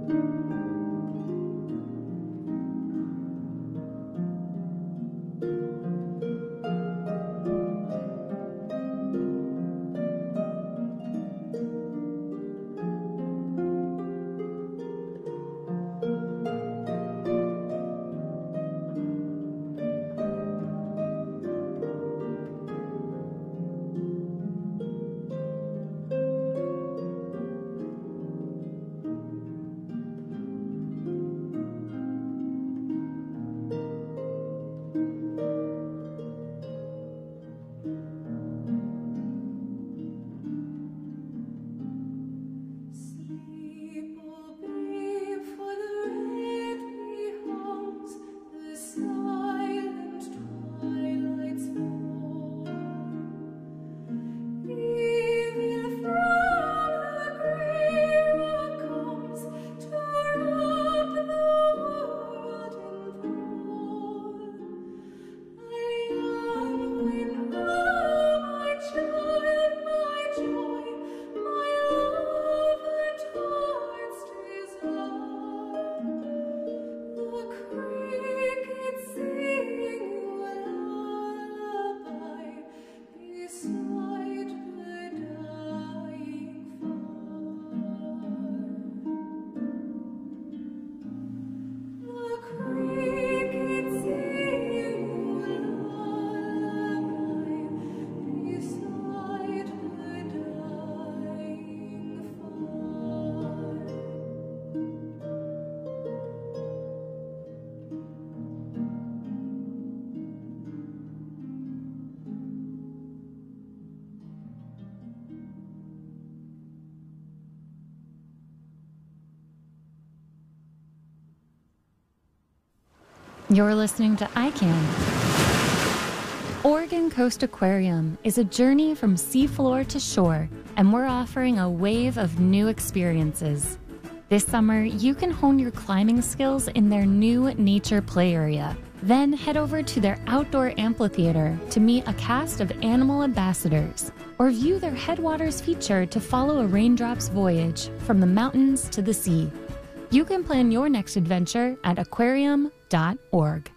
You're listening to ICANN. Oregon Coast Aquarium is a journey from seafloor to shore, and we're offering a wave of new experiences. This summer, you can hone your climbing skills in their new nature play area. Then head over to their outdoor amphitheater to meet a cast of animal ambassadors, or view their Headwaters feature to follow a raindrop's voyage from the mountains to the sea. You can plan your next adventure at aquarium.org.